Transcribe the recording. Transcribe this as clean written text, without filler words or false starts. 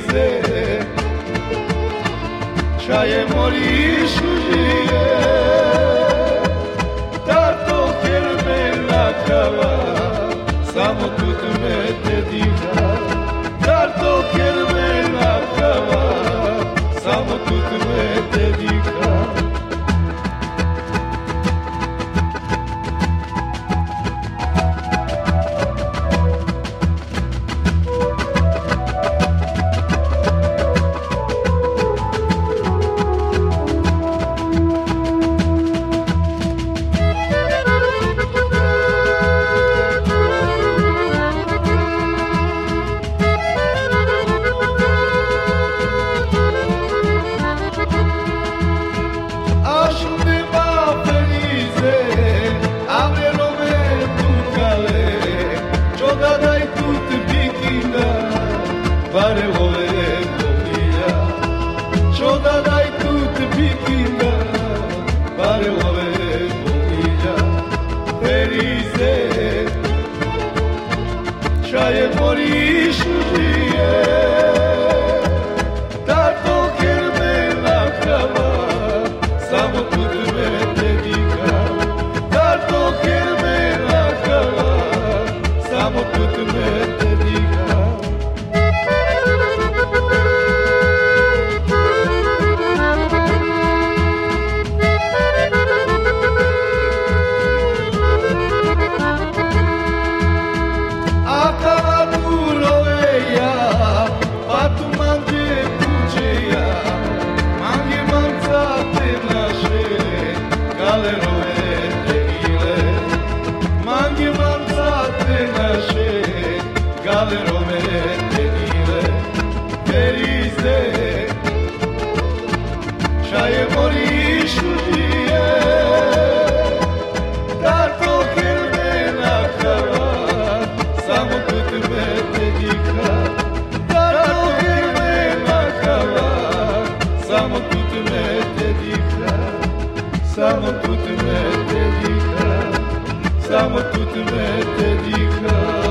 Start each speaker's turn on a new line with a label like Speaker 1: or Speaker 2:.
Speaker 1: felice, c'hai morisce, tanto che me la cava, samo tut me te dica, tanto che me la cava, samo tut me te dica. Pare ove copia, ciò da dai tutti picchina, pare ove copia, felice, c'hai morisce, tanto che me la cava, samo tutti me dedica, tanto che me la cava, samo tutti me dedica. C'hai morisce, tanto che me la cava, samo tutti me dedica, tanto che me la cava, samo tutti me dedica, samo tutti me dedica, samo tutti me dedica.